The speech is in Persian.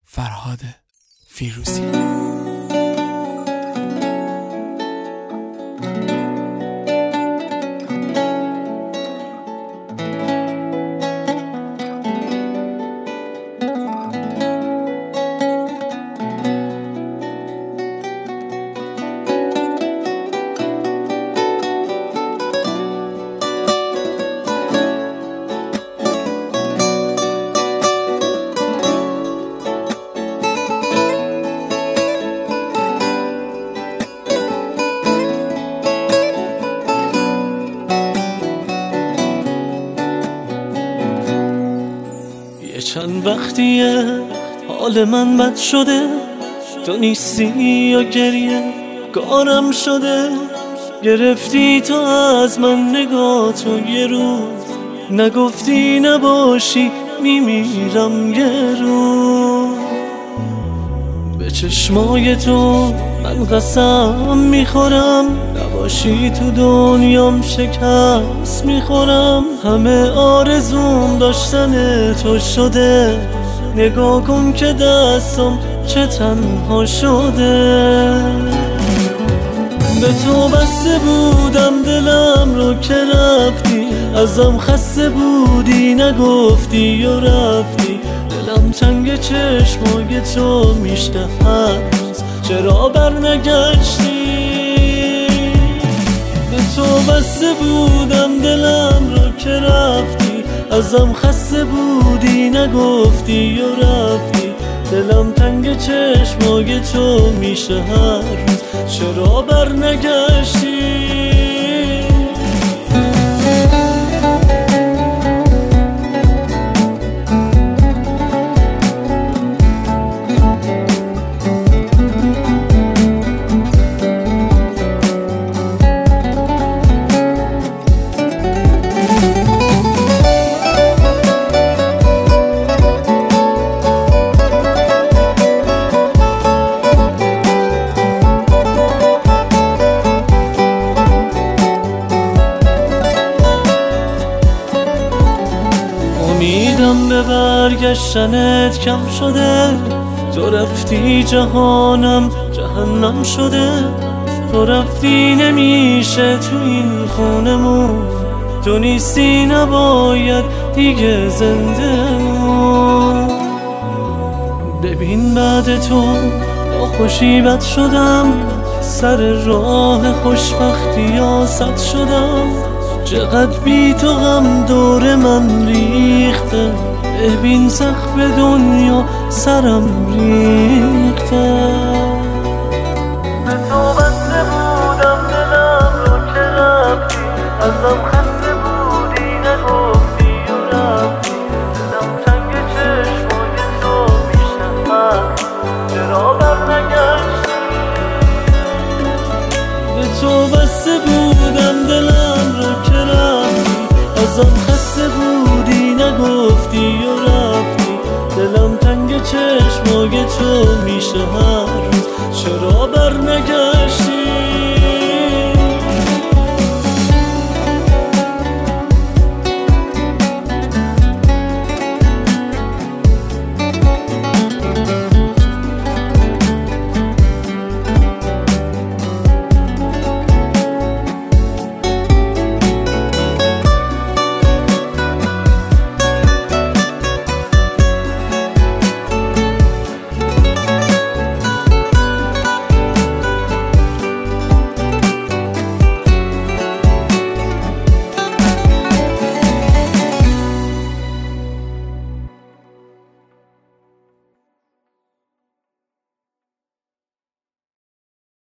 فرهاد فیروزی. چند وقتیه حال من بد شده، تو نیستی یا گریه کارم شده. گرفتی تو از من نگاه تو یه روز، نگفتی نباشی میمیرم یه روز. به چشمای تو من قسم میخورم، نباشی تو دنیام شکست میخورم. همه آرزوم داشتن تو شده، نگاه کن که دستم چه تنها شده. به تو بسته بودم دلم رو که رفتی، ازم خسته بودی نگفتی یا رفتی. دلم تنگ چشمای تو میشته هست، چرا بر نگشتی؟ به تو بسته بودم دلم رو که رفتی، ازم خسته بودی نگفتی یا رفتی. دلم تنگ چشمای تو میشه هر روز، چرا بر نگشتی؟ امیدم به برگشتنت کم شده، تو رفتی جهانم جهنم شده. تو رفتی نمیشه تو این خونمون، تو نیستی نباید دیگه زنده مون. ببین بعد تو با خوشی بد شدم، سر راه خوشبختی آسد شدم. چقدر بی تو غم دور من ریخته، ببین سقف دنیا سرم ریخته. به تو بسته بودم دلم رو که رفتی، ازم خسته بودی نگفتی یا رفتی. دلم تنگ چشمای تو میشه هست، چرا بر نگشتی؟ به تو بسته بودم دلم رو که رفتی، ازم خسته بودی نگفتی یا رفتی. دلم تنگ چشمای